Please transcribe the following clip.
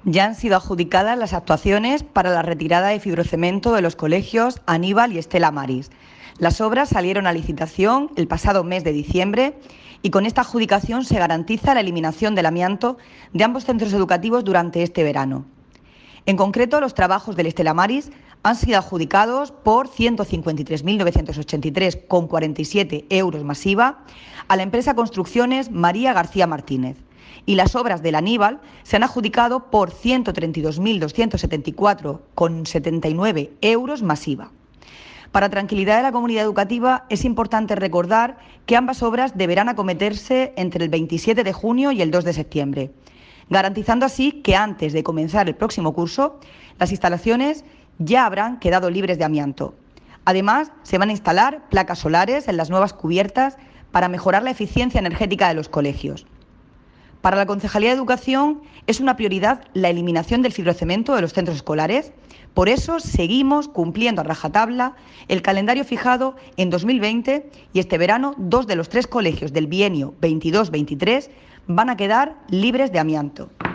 Ya han sido adjudicadas las actuaciones para la retirada de fibrocemento de los colegios Aníbal y Estela Maris. Las obras salieron a licitación el pasado mes de diciembre y con esta adjudicación se garantiza la eliminación del amianto de ambos centros educativos durante este verano. En concreto, los trabajos del Estela Maris han sido adjudicados por 153.983,47 euros más IVA a la empresa Construcciones María García Martínez, y las obras del Aníbal se han adjudicado por 132.274,79 euros más IVA. Para tranquilidad de la comunidad educativa, es importante recordar que ambas obras deberán acometerse entre el 27 de junio y el 2 de septiembre, garantizando así que antes de comenzar el próximo curso, las instalaciones ya habrán quedado libres de amianto. Además, se van a instalar placas solares en las nuevas cubiertas para mejorar la eficiencia energética de los colegios. Para la Concejalía de Educación es una prioridad la eliminación del fibrocemento de los centros escolares. Por eso seguimos cumpliendo a rajatabla el calendario fijado en 2020 y este verano 2 de los 3 colegios del bienio 22-23 van a quedar libres de amianto.